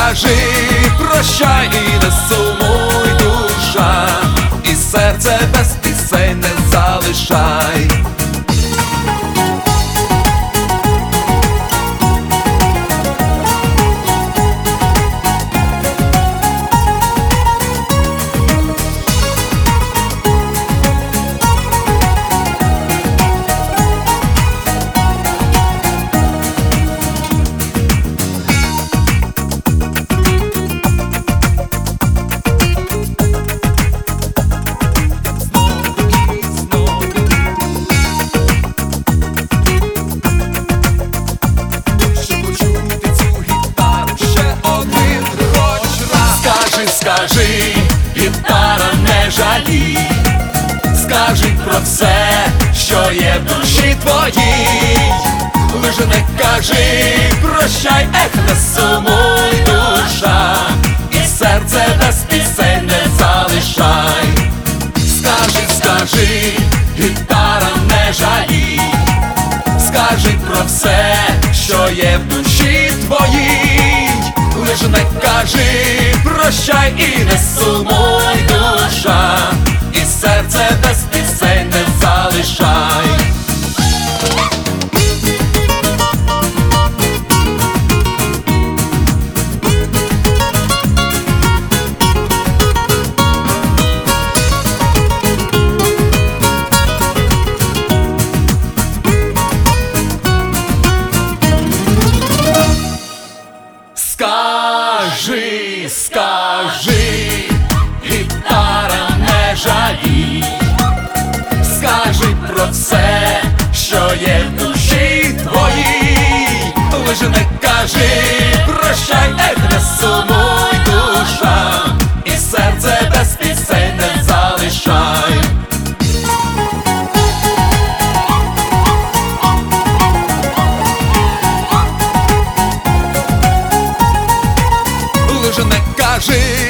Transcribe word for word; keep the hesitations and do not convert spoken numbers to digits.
скажи прощай і не сумуй, душа, і серце без пісень не залишай. Скажи, гітара, не жалій, скажи про все, що є в душі твоїй. Лиш не кажи прощай, ех, не сумуй, душа, і серце без пісень не залишай. Скажи, скажи, гітара, не жалій, скажи про все, що є в душі твоїй. Лиш не кажи прощай і не сумуй, душа, і серце без пісень не залишай. Скажи, скажи, гітара, не жалій, скажи про все, що є в душі твоїй. Лиш не кажи прощай, ех, не сумуй, душа, і серце без пісень не залишай. Лиш не кажи